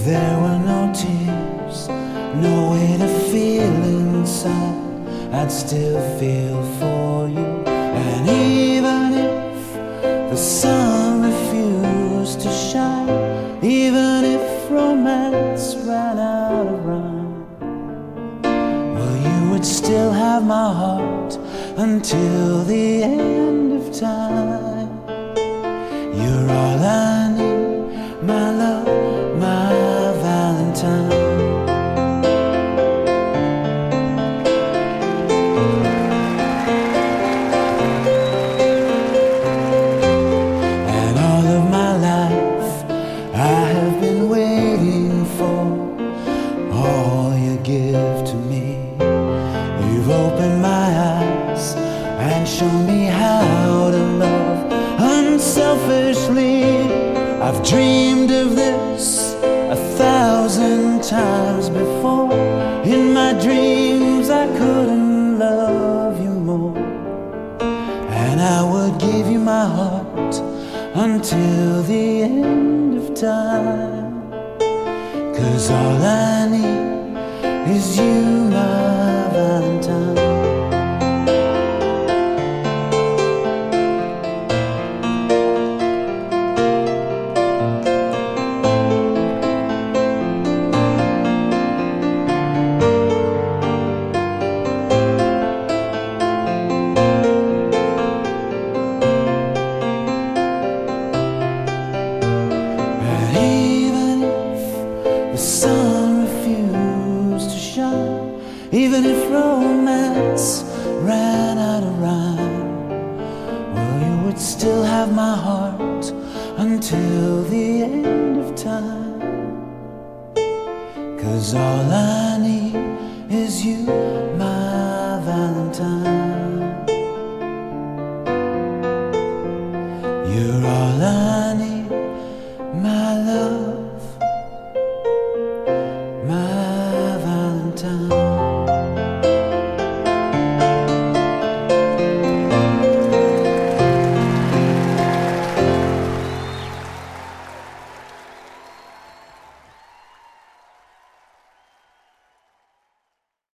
there were no tears, no way to feel inside, I'd still feel for you. And even if the sun refused to shine, even if romance ran out of rhyme, well, you would still have my heart until the end of time. You're all I need, my love, my Valentine. And all of my life I have been waiting for all you give to me. You've opened my eyes and shown me how to love unselfishly. I've dreamed of this 1,000 times before. In my dreams I couldn't love you more, and I would give you my heart until the end of time. 'Cause all I need is you, my Valentine. Even if romance ran out of rhyme, well, you would still have my heart until the end of time. 'Cause all I need is you, my Valentine.